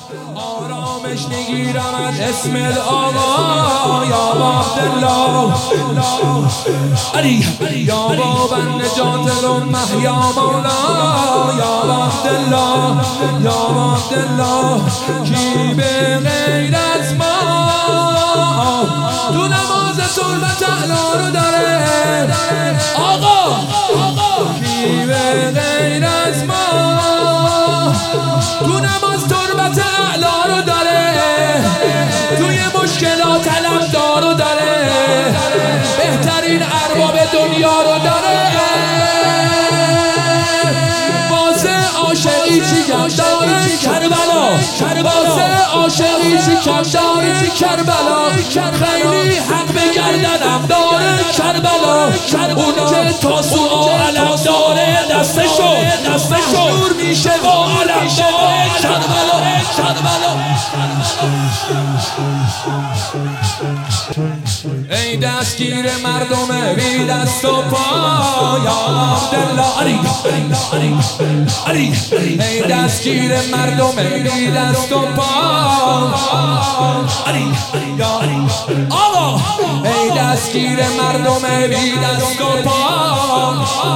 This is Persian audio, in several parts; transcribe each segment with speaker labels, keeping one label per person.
Speaker 1: آرامش میگیرم از اسم آقا یا عبدالله علی یا بابا نجات الامه یا مولا یا عبدالله یا عبدالله کی به غیر از ما تو نماز تربت اعلا رو داره آقا کی به غیر از ما تو نماز تربت اعلا رو داره توی مشکلات طلبدار رو داره بهترین ارباب دنیا رو داره واسه عاشقی چی کم داره کربلا واسه عاشقی چی کم داره کربلا خیلی حق به گردنم داره کربلا اون که تا سوء علم داره دستشو مشهور میشه با علم داره کربلا ای دستگیر مردم بی دست و پا یا عبدالله علی ای دستگیر مردم بی دست و پا علی آقا ای دستگیر مردم بی دست و پا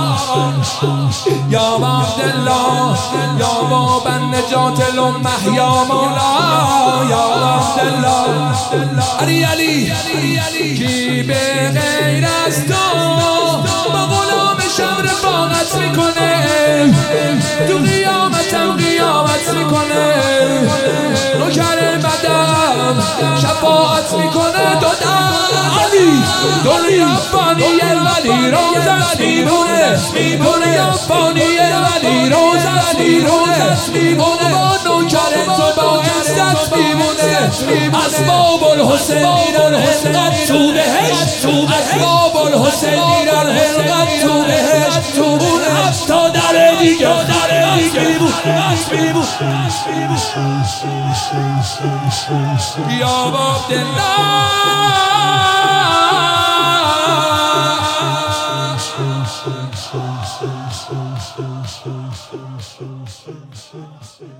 Speaker 1: یا عبدالله یا بابا نجات الامه یا مولا یا عبدالله علی کی به غیر از تو با غلام شم رفاقت میکنه تو قیامت میکنه نوکر بدم شفاعت میکنه علی دنیا فانیه ولی روزت میمونه دنیا فانیه ولی روزت میمونه با نوکر تو با عزت میمونه اسباب الحسین میرن حلقت تو بهشت اسباب الحسین میرن حلقت تو بهشت اون هفتا در دیگه یا عبدالله